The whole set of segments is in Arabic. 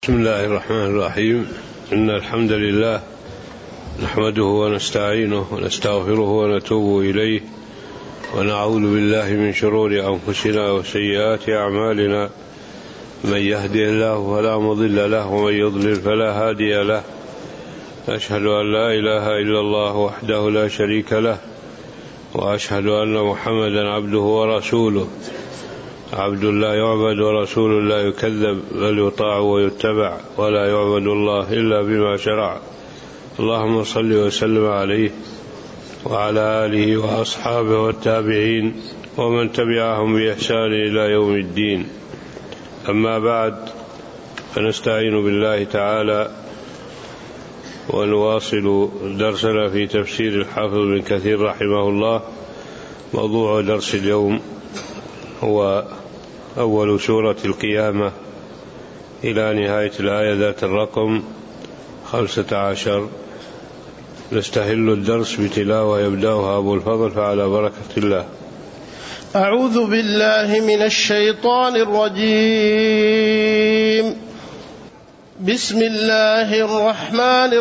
بسم الله الرحمن الرحيم. إن الحمد لله نحمده ونستعينه ونستغفره ونتوب إليه ونعوذ بالله من شرور أنفسنا وسيئات أعمالنا، من يهدي الله فلا مضل له ومن يضلل فلا هادي له. أشهد أن لا إله إلا الله وحده لا شريك له، وأشهد أن محمدا عبده ورسوله، عبد لا يعبد ورسول لا يكذب، بل يطاع ويتبع، ولا يعبد الله إلا بما شرع. اللهم صل وسلم عليه وعلى آله وأصحابه والتابعين ومن تبعهم بإحسان إلى يوم الدين. أما بعد، فنستعين بالله تعالى ونواصل درسنا في تفسير الحافظ ابن كثير رحمه الله. موضوع درس اليوم هو أول سورة القيامة إلى نهاية الآية ذات الرقم 15. نستهل الدرس بتلاوة يبدأها أبو الفضل، فعلى بركة الله. أعوذ بالله من الشيطان الرجيم. بسم الله الرحمن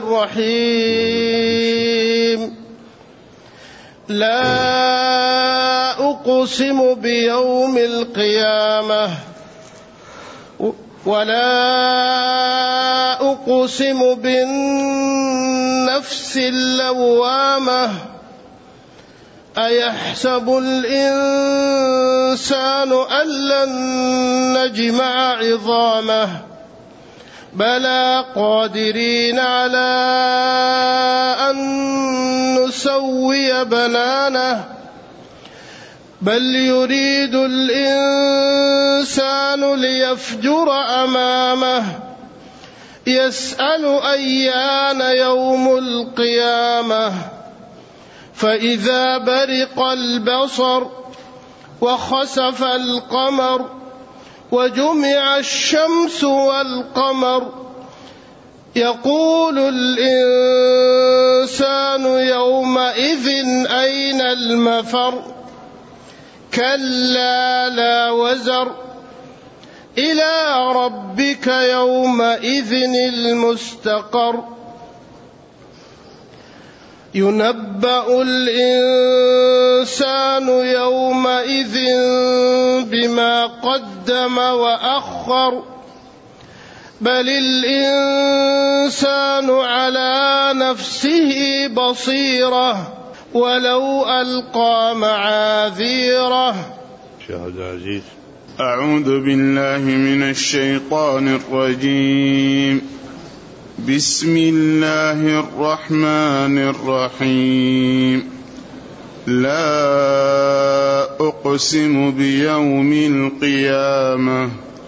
الرحيم. لا أقسم بيوم القيامة ولا أقسم بالنفس اللوامة. أيحسب الإنسان أن لن نجمع عظامه بلى قادرين على أن نسوي بنانه بل يريد الإنسان ليفجر أمامه يسأل أيان يوم القيامة فإذا برق البصر وخسف القمر وجمع الشمس والقمر يقول الإنسان يومئذ أين المفر كلا لا وزر إلى ربك يومئذ المستقر ينبأ الإنسان يومئذ بما قدم وأخر بل الإنسان على نفسه بصيرة ولو ألقى معاذيره. شاهد عزيز. أعوذ بالله من الشيطان الرجيم. بسم الله الرحمن الرحيم. لا أقسم بيوم القيامة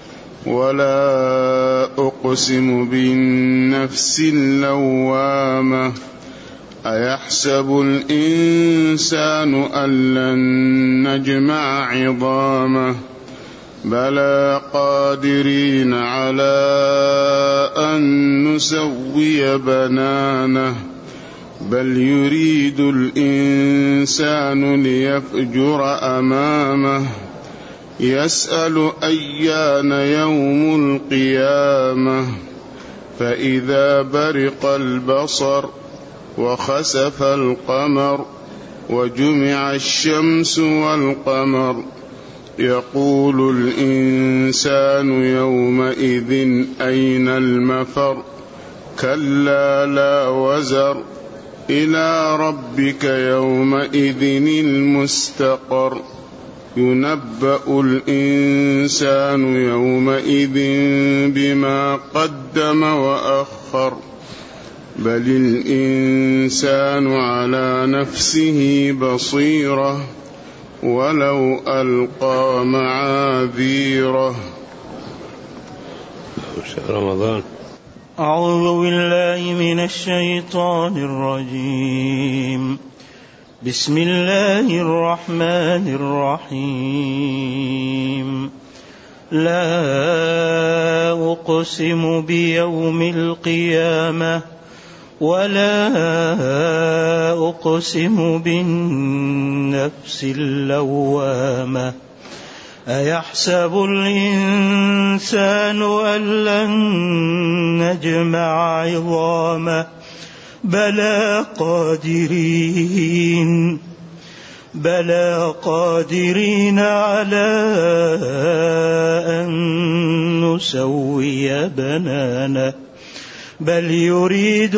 ولا أقسم بالنفس اللوامة. أيحسب الإنسان أن لن نجمع عظامه بلى قادرين على أن نسوي بنانه بل يريد الإنسان ليفجر أمامه يسأل أيان يوم القيامة فإذا برق البصر وخسف القمر وجمع الشمس والقمر يقول الإنسان يومئذ أين المفر كلا لا وزر إلى ربك يومئذ المستقر ينبأ الإنسان يومئذ بما قدم وأخر بل الإنسان على نفسه بصيرة ولو ألقى معاذيره. رمضان. أعوذ بالله من الشيطان الرجيم. بسم الله الرحمن الرحيم. لا أقسم بيوم القيامة ولا أقسم بالنفس اللوامة. أيحسب الإنسان أن لن نجمع عظامه بلى قادرين على أن نسوي بنانه بل يريد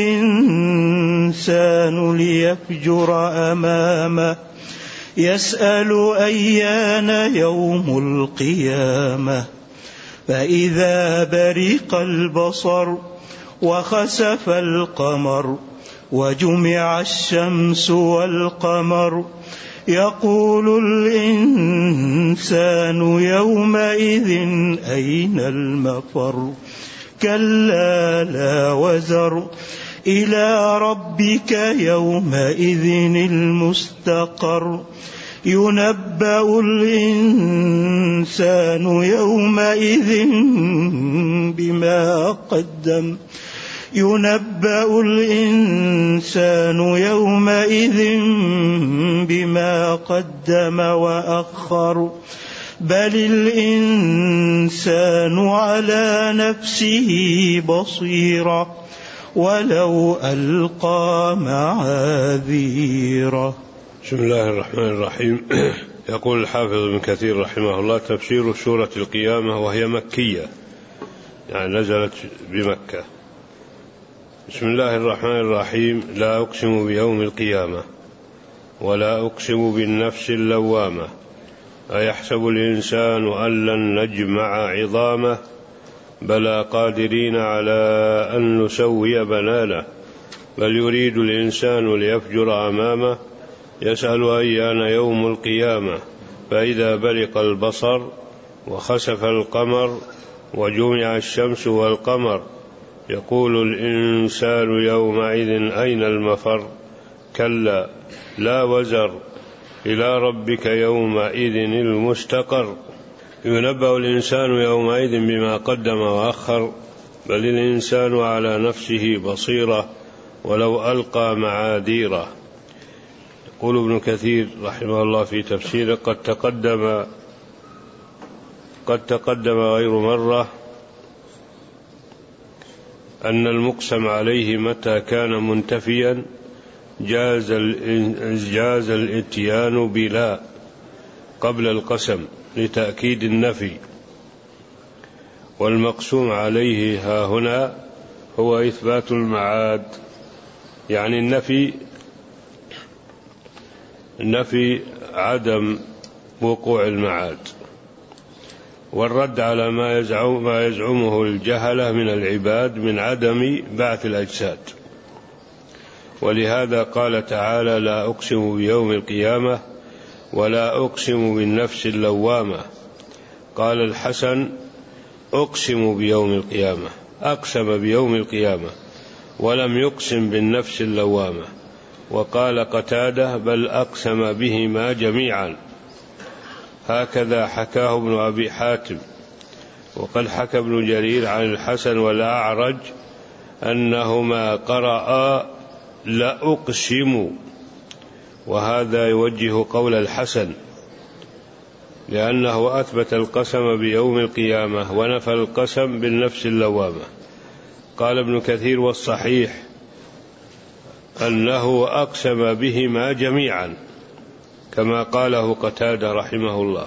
الإنسان ليفجر أمامه يسأل أيان يوم القيامة فإذا برق البصر وخسف القمر وجمع الشمس والقمر يقول الإنسان يومئذ أين المفر كلا لا وزر إلى ربك يومئذ المستقر ينبأ الإنسان يومئذ بما قدم وأخر بل الإنسان على نفسه بصيرة ولو ألقى معاذيره. بسم الله الرحمن الرحيم. يقول الحافظ ابن كثير رحمه الله: تفسير سورة القيامة وهي مكية، يعني نزلت بمكة. بسم الله الرحمن الرحيم. لا أقسم بيوم القيامة ولا أقسم بالنفس اللوامة أيحسب الإنسان أن لن نجمع عظامه بلى قادرين على أن نسوي بنانه بل يريد الإنسان ليفجر أمامه يسأل أيان يوم القيامة فإذا برق البصر وخسف القمر وجمع الشمس والقمر يقول الإنسان يومئذ أين المفر كلا لا وزر إلى ربك يومئذ المستقر ينبأ الإنسان يومئذ بما قدم وأخر بل الإنسان على نفسه بصيرة ولو ألقى معاذيره. يقول ابن كثير رحمه الله في تفسيره: قد تقدم غير مرة أن المقسم عليه متى كان منتفيا جاز الاتيان بلا قبل القسم لتأكيد النفي، والمقسوم عليه ها هنا هو إثبات المعاد، يعني النفي عدم وقوع المعاد، والرد على ما يزعمه الجهلة من العباد من عدم بعث الأجساد. ولهذا قال تعالى: لا أقسم بيوم القيامة ولا أقسم بالنفس اللوامة. قال الحسن: أقسم بيوم القيامة، أقسم بيوم القيامة ولم يقسم بالنفس اللوامة. وقال قتادة: بل أقسم بهما جميعا. هكذا حكاه ابن أبي حاتم. وقد حكى ابن جرير عن الحسن والأعرج أنهما قرأ لأقسم، وهذا يوجه قول الحسن لأنه أثبت القسم بيوم القيامة ونفى القسم بالنفس اللوامة. قال ابن كثير: والصحيح أنه أقسم بهما جميعا كما قاله قتادة رحمه الله،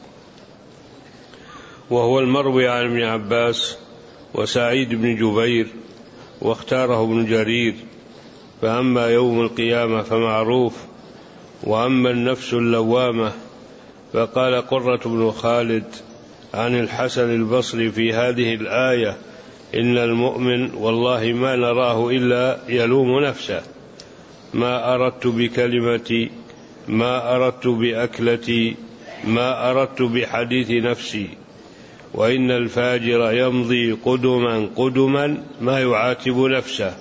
وهو المروي عن ابن عباس وسعيد بن جبير، واختاره ابن جرير. فأما يوم القيامة فمعروف، وأما النفس اللوامة فقال قرة بن خالد عن الحسن البصري في هذه الآية: إن المؤمن والله ما نراه إلا يلوم نفسه، ما أردت بكلمتي، ما أردت بأكلتي، ما أردت بحديث نفسي. وإن الفاجر يمضي قدما ما يعاتب نفسه.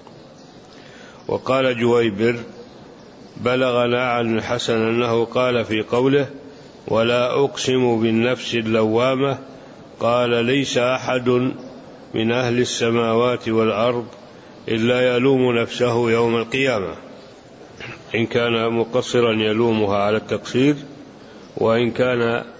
وقال جويبر: بلغنا عن الحسن أنه قال في قوله: ولا أقسم بالنفس اللوامة، قال: ليس أحد من أهل السماوات والأرض إلا يلوم نفسه يوم القيامة، إن كان مقصرا يلومها على التقصير، وإن كان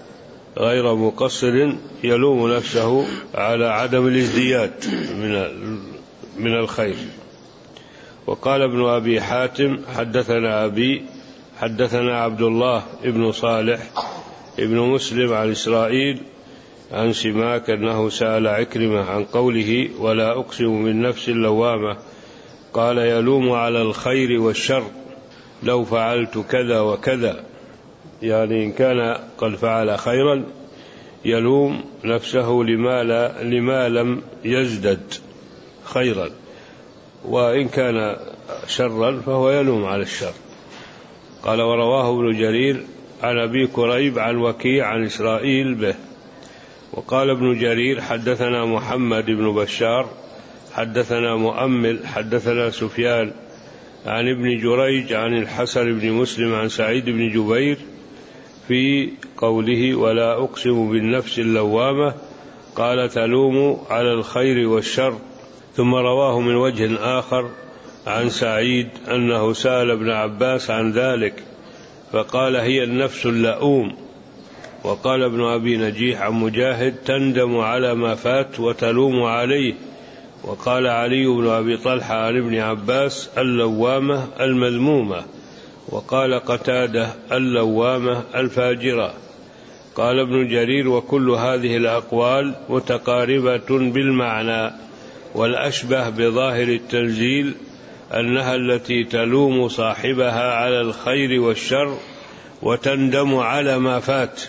غير مقصر يلوم نفسه على عدم الازدياد من الخير. وقال ابن أبي حاتم حدثنا أبي حدثنا عبد الله ابن صالح ابن مسلم عن إسرائيل عن سماك أنه سأل عكرمة عن قوله ولا أقسم بالنفس اللوامة، قال يلوم على الخير والشر لو فعلت كذا وكذا، يعني إن كان قد فعل خيرا يلوم نفسه لما لم يزدد خيرا، وإن كان شرا فهو يلوم على الشر. قال ورواه ابن جرير عن أبي كريب عن وكيع عن إسرائيل به. وقال ابن جرير حدثنا محمد بن بشار حدثنا مؤمل حدثنا سفيان عن ابن جريج عن الحسن بن مسلم عن سعيد بن جبير في قوله ولا أقسم بالنفس اللوامة، قال تلوم على الخير والشر. ثم رواه من وجه آخر عن سعيد أنه سأل ابن عباس عن ذلك فقال هي النفس اللؤوم. وقال ابن أبي نجيح عن مجاهد تندم على ما فات وتلوم عليه. وقال علي بن أبي طلحة عن ابن عباس اللوامة المذمومة. وقال قتادة اللوامة الفاجرة. قال ابن جرير وكل هذه الأقوال متقاربة بالمعنى، والأشبه بظاهر التنزيل أنها التي تلوم صاحبها على الخير والشر وتندم على ما فات.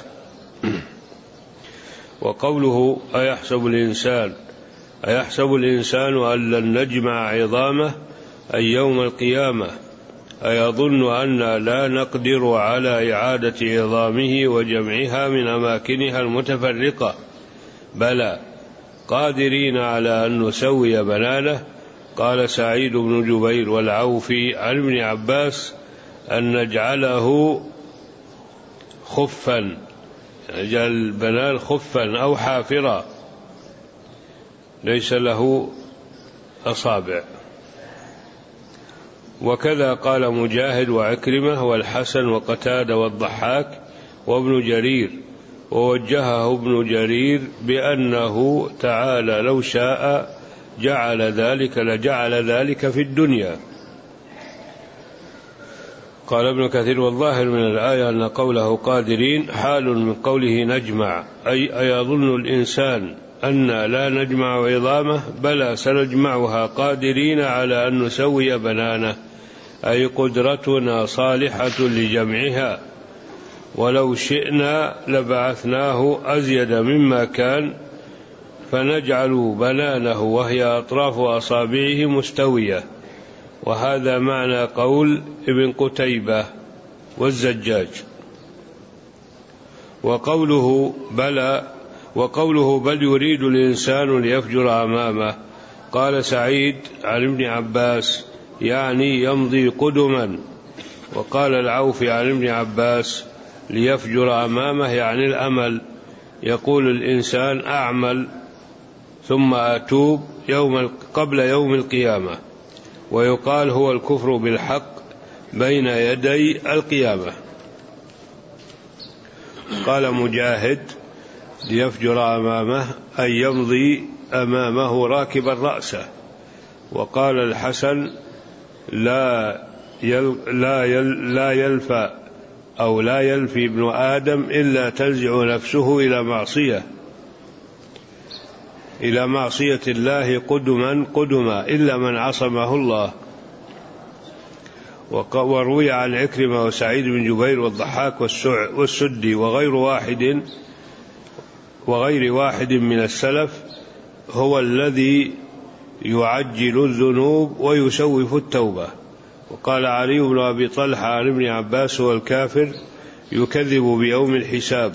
وقوله أيحسب الإنسان أن لن نجمع عظامه أي يوم القيامة، أيظن أن لا نقدر على إعادة عظامه وجمعها من أماكنها المتفرقة، بلى قادرين على أن نسوي بنانه. قال سعيد بن جبير والعوفي عن ابن عباس أن نجعله خفا، نجعل البنان خفا أو حافرا ليس له أصابع. وكذا قال مجاهد وعكرمة والحسن وقتادة والضحاك وابن جرير. ووجهه ابن جرير بأنه تعالى لو شاء جعل ذلك لجعل ذلك في الدنيا. قال ابن كثير والظاهر من الآية أن قوله قادرين حال من قوله نجمع، أي أيظن الإنسان أن لا نجمع عظامه، بلى سنجمعها قادرين على أن نسوي بنانه، أي قدرتنا صالحة لجمعها، ولو شئنا لبعثناه أزيد مما كان فنجعل بنانه وهي أطراف أصابعه مستوية. وهذا معنى قول ابن قتيبة والزجاج. وقوله بل يريد الإنسان ليفجر أمامه، قال سعيد عن ابن عباس يعني يمضي قدما. وقال العوفي عن ابن عباس ليفجر أمامه يعني الأمل، يقول الإنسان أعمل ثم أتوب قبل يوم القيامة. ويقال هو الكفر بالحق بين يدي القيامة. قال مجاهد ليفجر أمامه أي يمضي أمامه راكبا رأسه. وقال الحسن لا يلفى أو لا يلفي ابن آدم إلا تنزع نفسه إلى معصية الله قدما إلا من عصمه الله. وروي عن عكرمة وسعيد بن جبير والضحاك والسدي وغير واحد من السلف هو الذي يعجل الذنوب ويسوف التوبة. وقال علي بن أبي طلحة عن ابن عباس هو الكافر يكذب بيوم الحساب.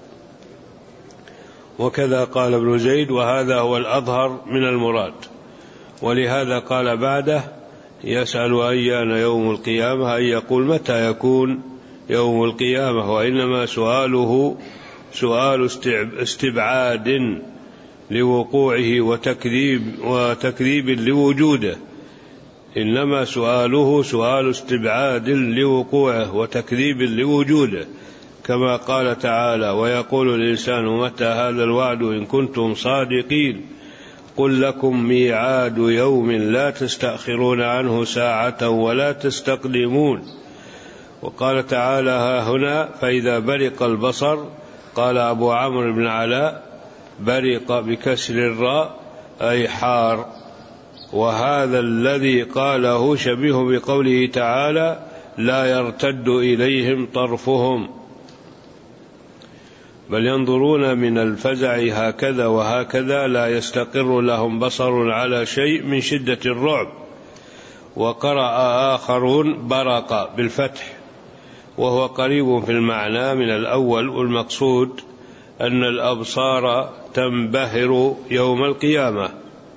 وكذا قال ابن زيد وهذا هو الأظهر من المراد. ولهذا قال بعده يسأل أيان يوم القيامة، أن يقول متى يكون يوم القيامة، وإنما سؤاله سؤال استبعاد لوقوعه وتكذيب لوجوده، إنما سؤاله سؤال استبعاد لوقوعه وتكذيب لوجوده، كما قال تعالى: ويقول الإنسان متى هذا الوعد إن كنتم صادقين قل لكم ميعاد يوم لا تستأخرون عنه ساعة ولا تستقدمون. وقال تعالى: ها هنا فإذا برق البصر. قال أبو عمرو بن علاء: برق بكسر الراء أي حار. وهذا الذي قاله شبيه بقوله تعالى: لا يرتد إليهم طرفهم، بل ينظرون من الفزع هكذا وهكذا لا يستقر لهم بصر على شيء من شدة الرعب. وقرأ آخرون برق بالفتح، وهو قريب في المعنى من الأول، والمقصود أن الأبصار تنبهر يوم القيامة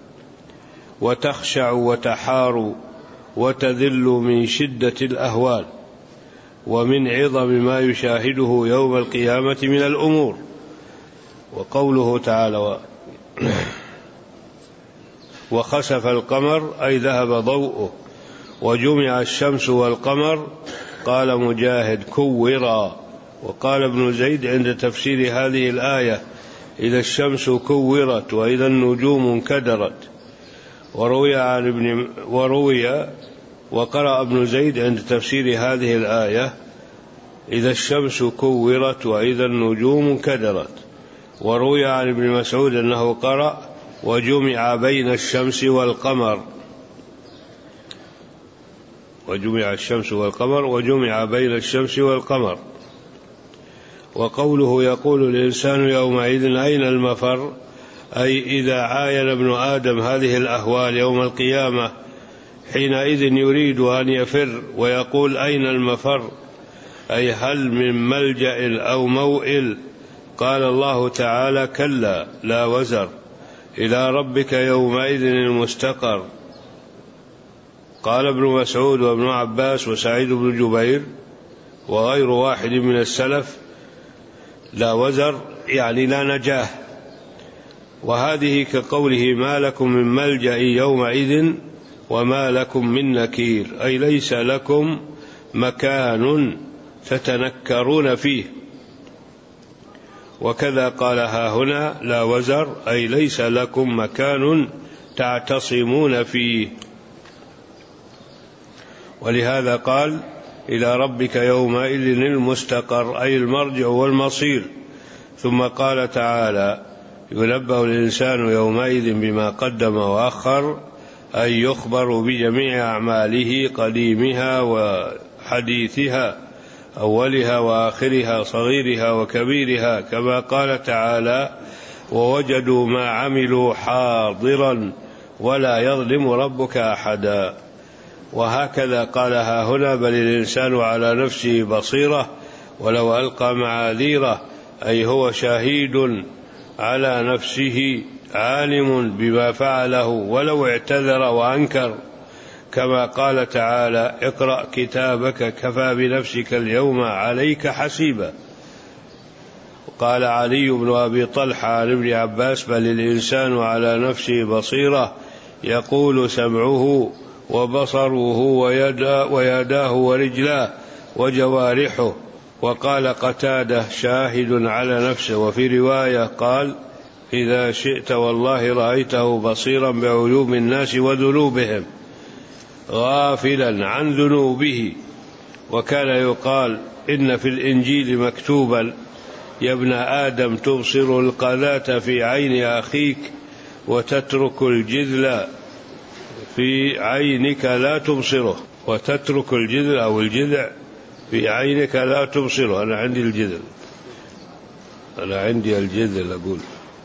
وتخشع وتحار وتذل من شدة الأهوال ومن عظم ما يشاهده يوم القيامة من الأمور. وقوله تعالى: وخسف القمر أي ذهب ضوءه، وجمع الشمس والقمر. قال مجاهد: كورا. وقال ابن زيد عند تفسير هذه الآية: إذا الشمس كورت وإذا النجوم انكدرت. وقرأ ابن زيد عند تفسير هذه الآية: إذا الشمس كورت وإذا النجوم انكدرت. وروي عن ابن مسعود أنه قرأ: وجمع بين الشمس والقمر. وجمع الشمس والقمر، وجمع بين الشمس والقمر. وقوله: يقول الإنسان يومئذ أين المفر، أي إذا عاين ابن آدم هذه الأهوال يوم القيامة حينئذ يريد أن يفر ويقول: أين المفر، أي هل من ملجأ أو موئل. قال الله تعالى: كلا لا وزر، إلى ربك يومئذ المستقر. قال ابن مسعود وابن عباس وسعيد بن جبير وغير واحد من السلف: لا وزر يعني لا نجاه. وهذه كقوله: ما لكم من ملجأ يومئذ وما لكم من نكير، أي ليس لكم مكان تتنكرون فيه. وكذا قال: ها هنا لا وزر، أي ليس لكم مكان تعتصمون فيه. ولهذا قال: إلى ربك يومئذ المستقر، أي المرجع والمصير. ثم قال تعالى: ينبأ الإنسان يومئذ بما قدم وأخر، أي يخبر بجميع أعماله قديمها وحديثها، أولها وآخرها، صغيرها وكبيرها، كما قال تعالى: ووجدوا ما عملوا حاضرا ولا يظلم ربك أحدا. وهكذا قال: ها هنا بل الإنسان على نفسه بصيرة ولو ألقى معاذيره، أي هو شهيد على نفسه عالم بما فعله ولو اعتذر وأنكر، كما قال تعالى: اقرأ كتابك كفى بنفسك اليوم عليك حسيبا. قال علي بن أبي طلحة عن ابن عباس: بل الإنسان على نفسه بصيرة، يقول سمعه وبصره ويداه ورجلاه وجوارحه. وقال قتادة: شاهد على نفسه. وفي رواية قال: إذا شئت والله رأيته بصيرا بعيوب الناس وذنوبهم غافلا عن ذنوبه. وكان يقال: إن في الإنجيل مكتوبا: يا ابن آدم تبصر القذاة في عين أخيك وتترك الجذل في عينك لا تبصره، وتترك الجذل أو الجذع في عينك لا تبصره. أنا عندي الجذل أقول.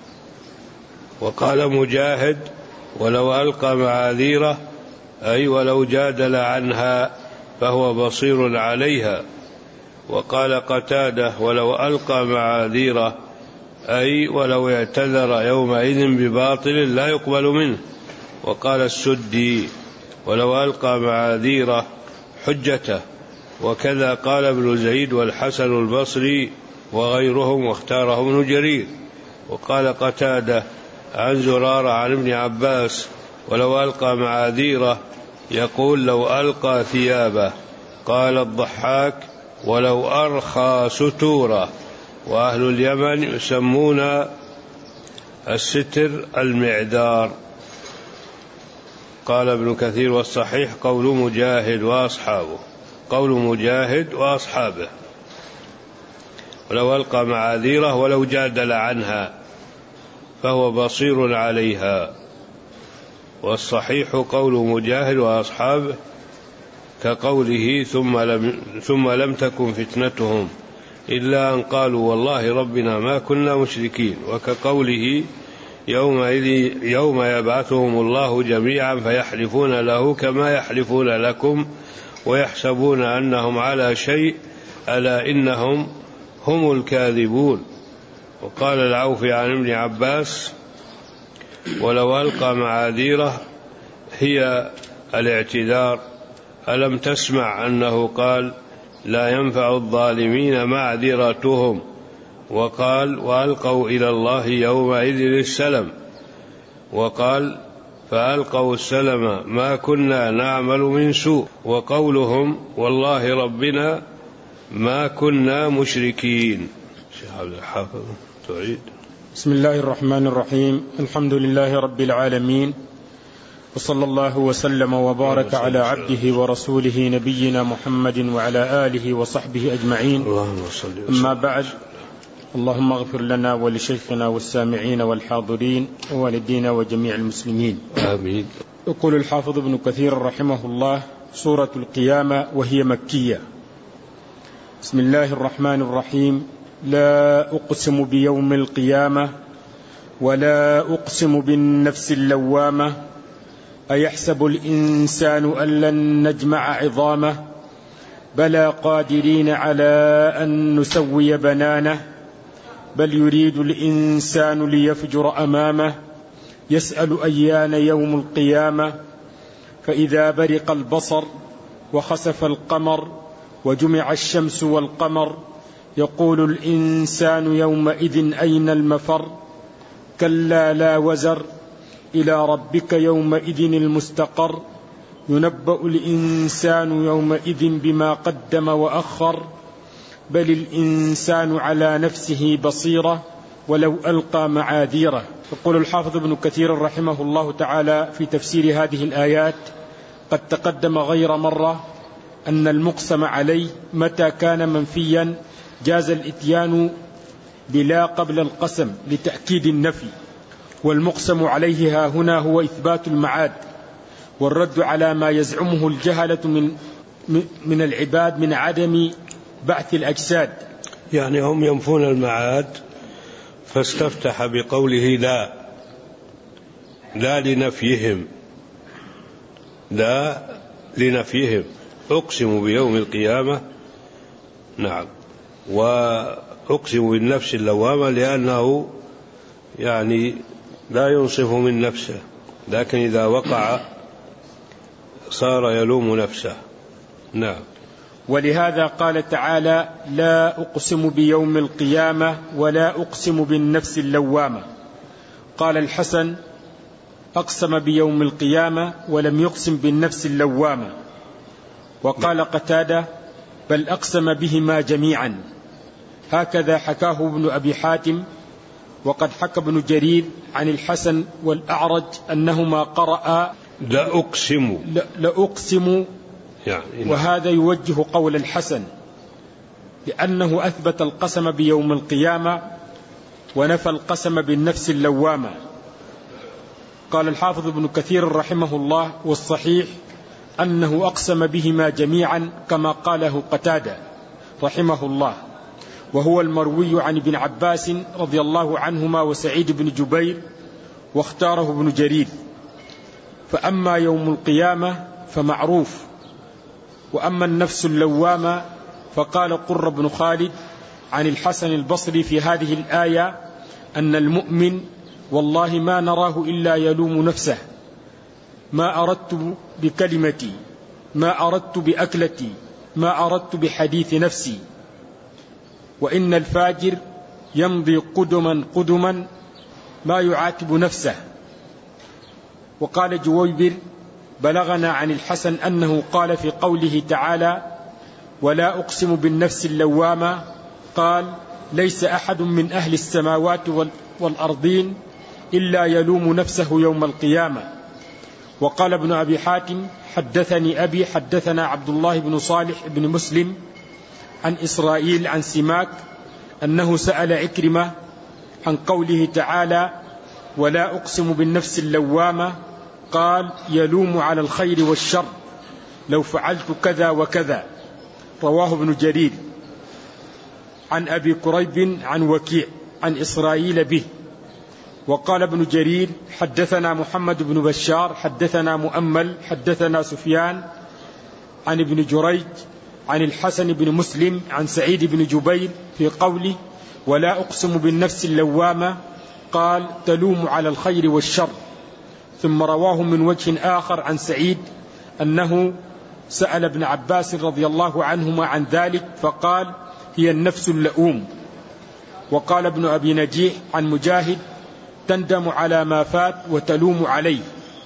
وقال مجاهد: ولو ألقى معاذيره، أي ولو جادل عنها فهو بصير عليها. وقال قتادة: ولو ألقى معاذيره، أي ولو اعتذر يومئذ بباطل لا يقبل منه. وقال السدي: ولو ألقى معاذيره حجته. وكذا قال ابن زيد والحسن البصري وغيرهم، واختاره ابن جرير. وقال قتادة عن زرارة عن ابن عباس: ولو ألقى معاذيره، يقول لو ألقى ثيابه. قال الضحاك: ولو أرخى ستورة. وأهل اليمن يسمون الستر المعدار. قال ابن كثير: والصحيح قول مجاهد وأصحابه، قول مجاهد وأصحابه، ولو ألقى معاذيره ولو جادل عنها فهو بصير عليها. والصحيح قول مجاهد وأصحابه كقوله: ثم لم تكن فتنتهم إلا أن قالوا والله ربنا ما كنا مشركين. وكقوله: يوم يبعثهم الله جميعا فيحلفون له كما يحلفون لكم ويحسبون أنهم على شيء ألا إنهم هم الكاذبون. وقال العوفي عن ابن عباس: ولو ألقى معاذيره هي الاعتذار. ألم تسمع أنه قال: لا ينفع الظالمين معذرتهم. وقال: وألقوا إلى الله يومئذ السلم. وقال: فألقوا السلم ما كنا نعمل من سوء. وقولهم: والله ربنا ما كنا مشركين. شيخ عبد الحافظ تعيد. بسم الله الرحمن الرحيم. الحمد لله رب العالمين، وصلى الله وسلم وبارك على عبده ورسوله نبينا محمد وعلى آله وصحبه أجمعين. أما بعد، اللهم اغفر لنا ولشيخنا والسامعين والحاضرين ووالدينا وجميع المسلمين، آمين. يقول الحافظ ابن كثير رحمه الله: سورة القيامة وهي مكية. بسم الله الرحمن الرحيم. لا أقسم بيوم القيامة ولا أقسم بالنفس اللوامة أيحسب الإنسان أن لن نجمع عظامه بلى قادرين على أن نسوي بنانه بل يريد الإنسان ليفجر أمامه يسأل أيان يوم القيامة فإذا برق البصر وخسف القمر وجمع الشمس والقمر يقول الإنسان يومئذ أين المفر كلا لا وزر إلى ربك يومئذ المستقر ينبأ الإنسان يومئذ بما قدم وأخر بل الإنسان على نفسه بصيرة ولو ألقى معاذيره. يقول الحافظ ابن كثير رحمه الله تعالى في تفسير هذه الآيات: قد تقدم غير مرة أن المقسم عليه متى كان منفيا جاز الإتيان بلا قبل القسم لتأكيد النفي، والمقسم عليه هنا هو إثبات المعاد والرد على ما يزعمه الجهلة من العباد من عدم بعث الأجساد. يعني هم ينفون المعاد، فاستفتح بقوله لا لنفيهم أقسم بيوم القيامة، نعم، وأقسم بالنفس اللوامة لأنه يعني لا ينصف من نفسه، لكن إذا وقع صار يلوم نفسه، نعم. ولهذا قال تعالى: لا أقسم بيوم القيامة ولا أقسم بالنفس اللوامة. قال الحسن: أقسم بيوم القيامة ولم يقسم بالنفس اللوامة. وقال قتادة: بل أقسم بهما جميعا. هكذا حكاه ابن أبي حاتم. وقد حكى ابن جرير عن الحسن والأعرج أنهما قرأ لا أقسم يعني، وهذا يوجه قول الحسن لأنه أثبت القسم بيوم القيامة ونفى القسم بالنفس اللوامة. قال الحافظ ابن كثير رحمه الله: والصحيح أنه أقسم بهما جميعا كما قاله قتادة رحمه الله، وهو المروي عن ابن عباس رضي الله عنهما وسعيد بن جبير، واختاره ابن جرير. فأما يوم القيامة فمعروف، وأما النفس اللوامة فقال قر بن خالد عن الحسن البصري في هذه الآية أن المؤمن والله ما نراه إلا يلوم نفسه: ما أردت بكلمتي، ما أردت بأكلتي، ما أردت بحديث نفسي. وإن الفاجر يمضي قدما ما يعاتب نفسه. وقال جويبر: بلغنا عن الحسن أنه قال في قوله تعالى: ولا أقسم بالنفس اللوامة قال ليس أحد من أهل السماوات والأرضين إلا يلوم نفسه يوم القيامة. وقال ابن أبي حاتم حدثني أبي حدثنا عبد الله بن صالح بن مسلم عن إسرائيل عن سماك أنه سأل عكرمة عن قوله تعالى ولا أقسم بالنفس اللوامة قال يلوم على الخير والشر لو فعلت كذا وكذا. رواه ابن جرير عن أبي كريب عن وكيع عن إسرائيل به. وقال ابن جرير حدثنا محمد بن بشار حدثنا مؤمل حدثنا سفيان عن ابن جريج عن الحسن بن مسلم عن سعيد بن جبير في قوله ولا أقسم بالنفس اللوامة قال تلوم على الخير والشر. ثم رواه من وجه آخر عن سعيد أنه سأل ابن عباس رضي الله عنهما عن ذلك فقال هي النفس اللؤوم. وقال ابن أبي نجيح عن مجاهد تندم على ما فات وتلوم عليه.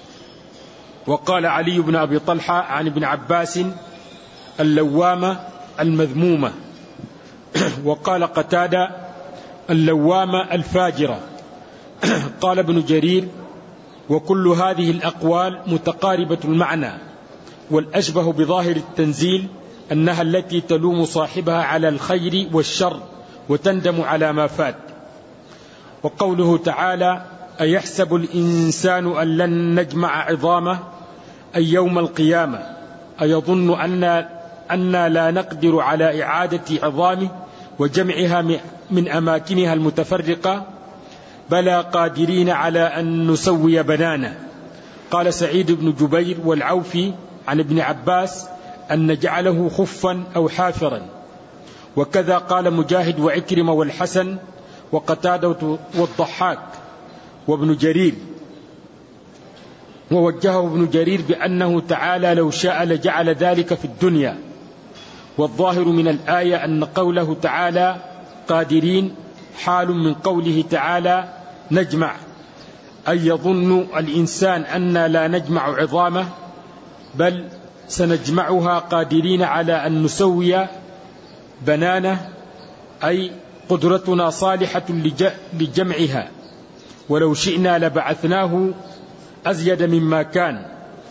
وقال علي بن أبي طلحة عن ابن عباس اللوامة المذمومة. وقال قتادة اللوامة الفاجرة. قال ابن جرير وكل هذه الأقوال متقاربة المعنى والأشبه بظاهر التنزيل أنها التي تلوم صاحبها على الخير والشر وتندم على ما فات. وقوله تعالى أيحسب الإنسان أن لن نجمع عظامه أي يوم القيامة أيظن أن لا نقدر على إعادة عظامه وجمعها من أماكنها المتفرقة بلى قادرين على أن نسوي بنانه. قال سعيد بن جبير والعوفي عن ابن عباس أن نجعله خفا أو حافرا. وكذا قال مجاهد وعكرمة والحسن وقتادة والضحاك وابن جرير. ووجهه ابن جرير بأنه تعالى لو شاء لجعل ذلك في الدنيا. والظاهر من الآية أن قوله تعالى قادرين حال من قوله تعالى نجمع أي يظن الإنسان أن لا نجمع عظامه بل سنجمعها قادرين على أن نسوي بنانه أي قدرتنا صالحة لجمعها ولو شئنا لبعثناه أزيد مما كان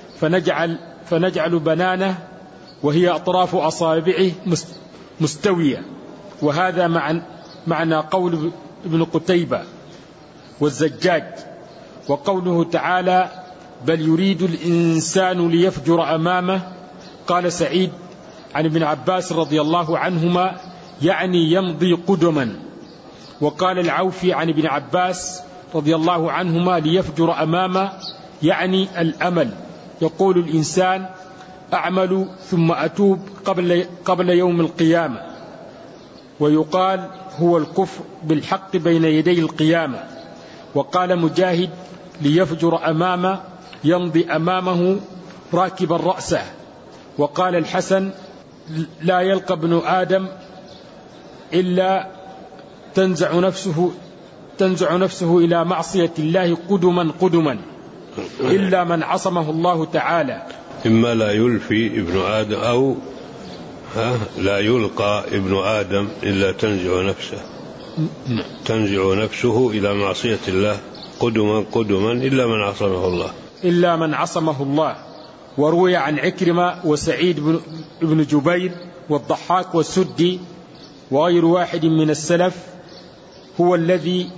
فنجعل بنانه وهي أطراف أصابعه مستوية. وهذا معنى قول ابن قتيبة والزجاج. وقوله تعالى بل يريد الإنسان ليفجر أمامه قال سعيد عن ابن عباس رضي الله عنهما يعني يمضي قدما. وقال العوفي عن ابن عباس رضي الله عنهما ليفجر أمامه يعني الأمل. يقول الإنسان أعمل ثم أتوب قبل يوم القيامة. ويقال هو الكفر بالحق بين يدي القيامة. وقال مجاهد ليفجر أمامه يمضي أمامه راكبا رأسه. وقال الحسن لا يلقى ابن آدم إلا تنزع نفسه إلى معصية الله قدما إلا من عصمه الله تعالى. إما لا يلفي ابن آدم أو لا يلقى ابن آدم إلا تنزع نفسه إلى معصية الله قدما إلا من عصمه الله. وروي عن عكرمة وسعيد بن جبير والضحاك والسدي وغير واحد من السلف هو الذي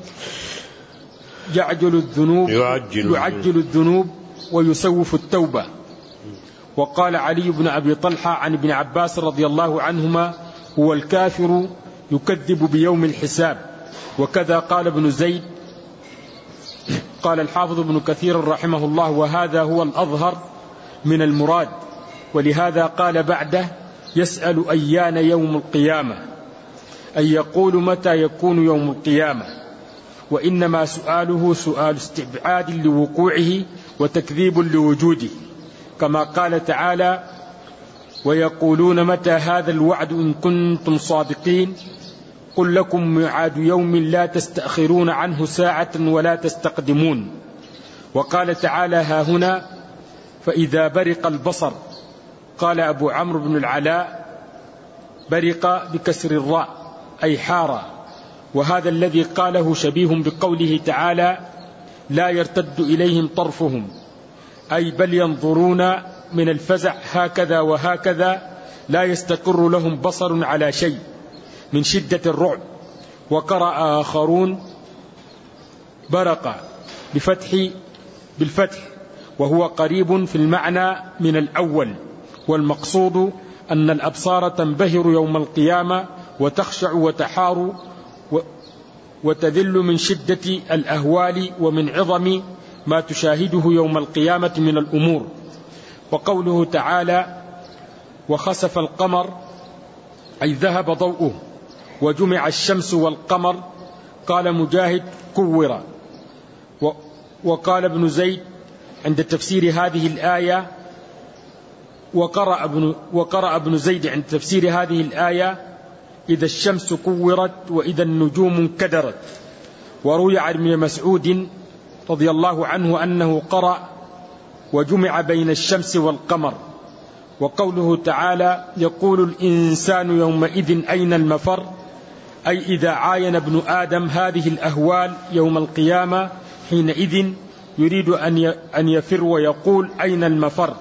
يعجل الذنوب ويسوف التوبة. وقال علي بن أبي طلحة عن ابن عباس رضي الله عنهما هو الكافر يكذب بيوم الحساب. وكذا قال ابن زيد. قال الحافظ ابن كثير رحمه الله وهذا هو الأظهر من المراد. ولهذا قال بعده يسأل أيان يوم القيامة أي يقول متى يكون يوم القيامة. وإنما سؤاله سؤال استبعاد لوقوعه وتكذيب لوجوده كما قال تعالى ويقولون متى هذا الوعد إن كنتم صادقين قل لكم ميعاد يوم لا تستأخرون عنه ساعة ولا تستقدمون. وقال تعالى ها هنا فإذا برق البصر. قال أبو عمرو بن العلاء برق بكسر الراء أي حار، وهذا الذي قاله شبيه بقوله تعالى لا يرتد إليهم طرفهم، أي بل ينظرون من الفزع هكذا وهكذا، لا يستقر لهم بصر على شيء من شدة الرعب. وقرأ آخرون برق بالفتح، وهو قريب في المعنى من الأول، والمقصود أن الأبصار تنبهر يوم القيامة وتخشع وتحار وتذل من شدة الأهوال ومن عظم ما تشاهده يوم القيامة من الأمور. وقوله تعالى وخسف القمر أي ذهب ضوءه، وجمع الشمس والقمر، قال مجاهد كور. وقال ابن زيد عند تفسير هذه الآية، وقرأ ابن زيد عند تفسير هذه الآية إذا الشمس كورت وإذا النجوم انكدرت. وروي عن ابن مسعود رضي الله عنه أنه قرأ وجمع بين الشمس والقمر. وقوله تعالى يقول الإنسان يومئذ أين المفر، أي إذا عاين ابن آدم هذه الأهوال يوم القيامة حينئذ يريد أن يفر ويقول أين المفر،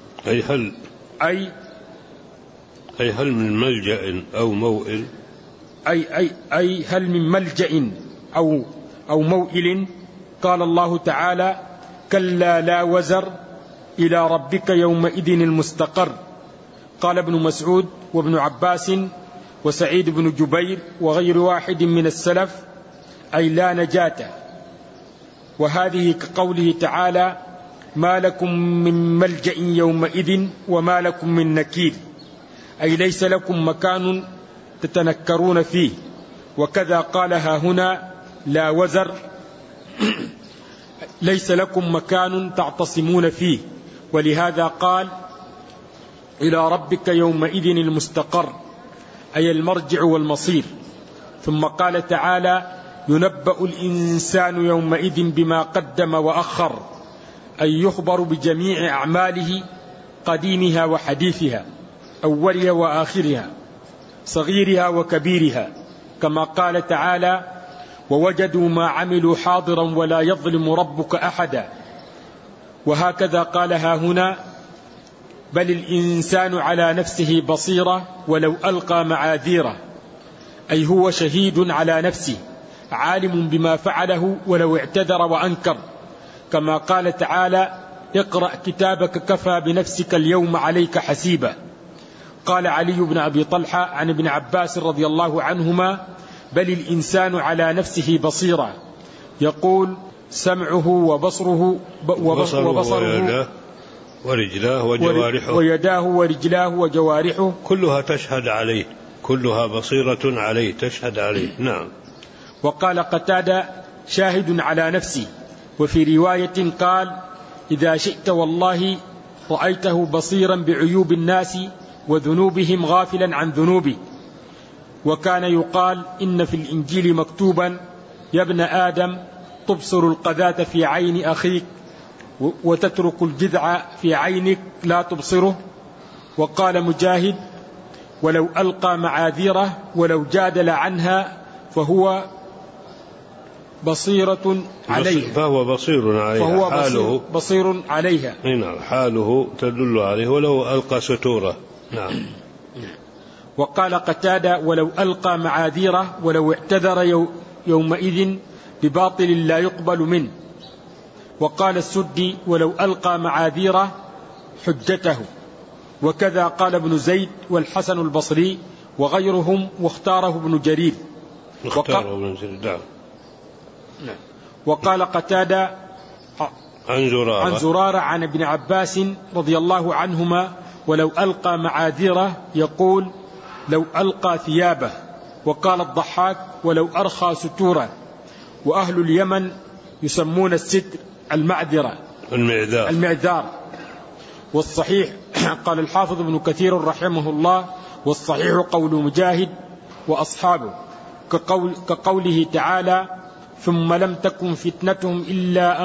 أي هل من ملجأ أو موئل، أي هل من ملجأ أو موئل. قال الله تعالى كلا لا وزر إلى ربك يومئذ المستقر. قال ابن مسعود وابن عباس وسعيد بن جبير وغير واحد من السلف أي لا نجاة. وهذه كقوله تعالى ما لكم من ملجأ يومئذ وما لكم من نكير، أي ليس لكم مكان تتنكرون فيه. وكذا قالها هنا لا وزر ليس لكم مكان تعتصمون فيه، ولهذا قال إلى ربك يومئذ المستقر أي المرجع والمصير. ثم قال تعالى ينبأ الإنسان يومئذ بما قدم وأخر، أي يخبر بجميع أعماله قديمها وحديثها، أولها وآخرها، صغيرها وكبيرها، كما قال تعالى ووجدوا ما عملوا حاضرا ولا يظلم ربك أحدا. وهكذا قالها هنا بل الإنسان على نفسه بصيرة ولو ألقى معاذيره، أي هو شهيد على نفسه عالم بما فعله ولو اعتذر وأنكر، كما قال تعالى اقرأ كتابك كفى بنفسك اليوم عليك حسيبا. قال علي بن أبي طلحة عن ابن عباس رضي الله عنهما بل الإنسان على نفسه بصيرة، يقول سمعه وبصره ورجلاه وجوارحه ويداه ورجلاه وجوارحه كلها تشهد عليه، كلها بصيرة عليه تشهد عليه. نعم. وقال قتادة شاهد على نفسه. وفي رواية قال إذا شئت والله رأيته بصيرا بعيوب الناس وذنوبهم غافلا عن ذنوبه. وكان يقال إن في الإنجيل مكتوبا يا ابن آدم تبصر القذاة في عين أخيك وتترك الجذع في عينك لا تبصره. وقال مجاهد ولو ألقى معاذيره ولو جادل عنها فهو بصيرة عليه، فهو بصير عليها، فهو حاله بصير عليها. نعم، حاله تدل عليه ولو ألقى ستورة. نعم. وقال قتادة ولو ألقى معاذيره ولو اعتذر يومئذ بباطل لا يقبل منه. وقال السدي ولو ألقى معاذيره حجته. وكذا قال ابن زيد والحسن البصري وغيرهم، واختاره ابن جرير. وقال قتادة عن زرارة عن ابن عباس رضي الله عنهما ولو ألقى معاذيره يقول لو ألقى ثيابه. وقال الضحاك ولو أرخى ستوره. وأهل اليمن يسمون الستر المعذرة المعذار. والصحيح قال الحافظ ابن كثير رحمه الله والصحيح قول مجاهد وأصحابه كقوله تعالى ثم لم تكن فتنتهم إلا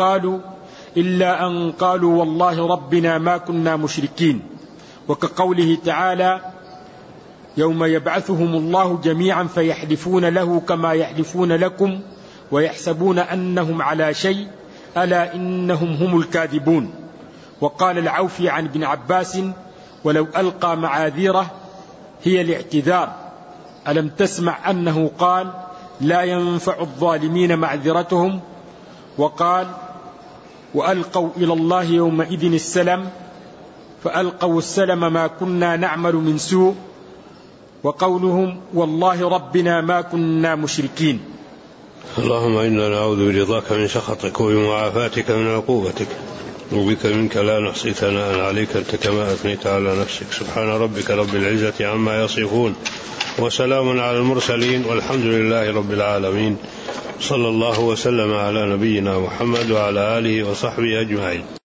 أن قالوا والله ربنا ما كنا مشركين. وكقوله تعالى يوم يبعثهم الله جميعا فيحلفون له كما يحلفون لكم ويحسبون أنهم على شيء ألا إنهم هم الكاذبون. وقال العوفي عن ابن عباس: ولو ألقى معاذيره هي الاعتذار. ألم تسمع أنه قال: لا ينفع الظالمين معذرتهم. وقال: وألقوا إلى الله يومئذ السلم فألقوا السلم ما كنا نعمل من سوء. وقولهم: والله ربنا ما كنا مشركين. اللهم إنا نعوذ برضاك من سخطك وبمعافاتك من عقوبتك وبك منك لا نحصي ثناء عليك أنت كما أثنيت على نفسك. سبحان ربك رب العزة عما يصفون وسلام على المرسلين والحمد لله رب العالمين. صلى الله وسلم على نبينا محمد وعلى آله وصحبه أجمعين.